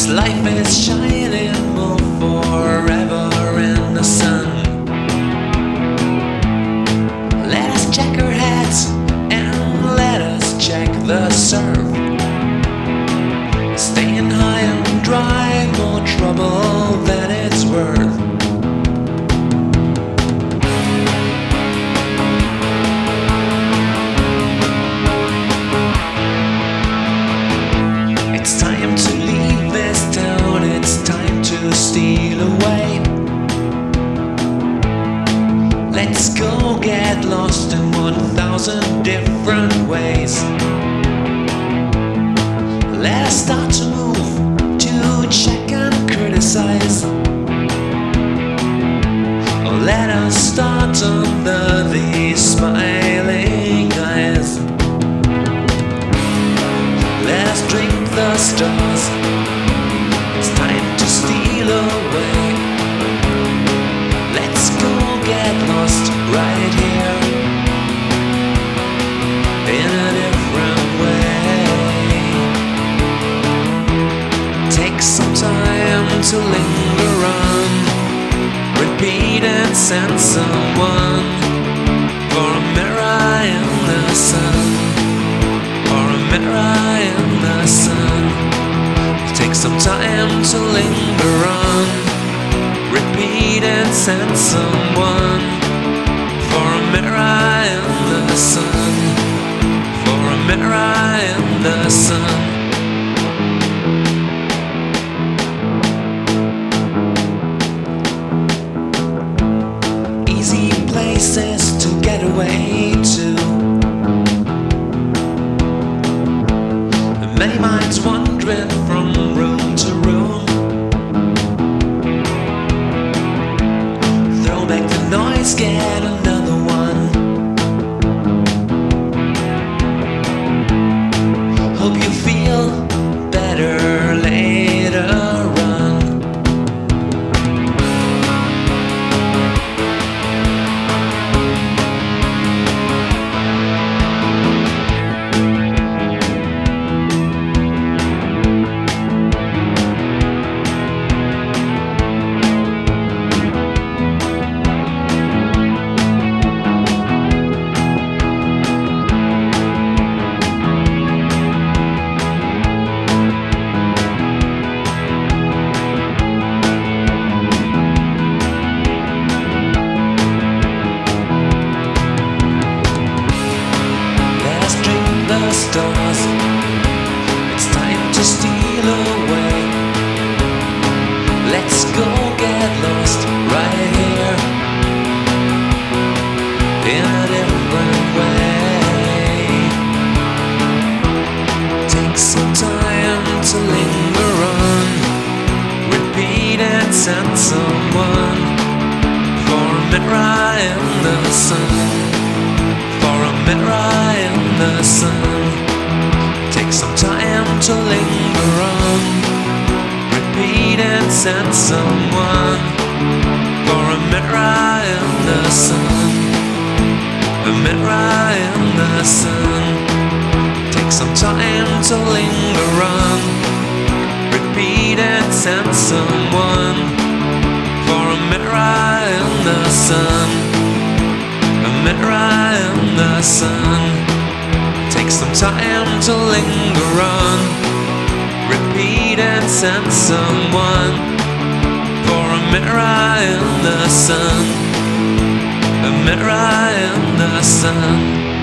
This life is shining more forever in the sun. Let us check our heads and let us check the surf. Staying high and dry, more trouble than it's worth. It's time to leave this town, it's time to steal away. Let's go get lost in 1,000 different ways. Let us start to move, to check and criticize. Or let us start under these smiling eyes. Let us drink the stars. It's time to steal away. Let's go get lost right here in a different way. Take some time to linger on. Repeat and send someone for a mirror in the sun. For a mirror in the sun. Take some time to linger on. Repeat and send someone for a mirror in the sun. For a mirror in the sun. Easy places to get away to. Many minds wandering from room to room. Throw back the noise, get another one. Hope you feel better later on. Stars. It's time to steal away. Let's go get lost right here in a different way. Take some time to linger on. Repeat and send someone for a mirror in the sun. For a mirror in the sun. Take some time to linger on. Repeat and send someone for a mirror in the sun. A mirror in the sun. Take some time to linger on. Repeat and send someone for a mirror in the sun. A mirror in the sun. Take some time to linger on. Repeat and send someone for a mirror in the sun. A mirror in the sun.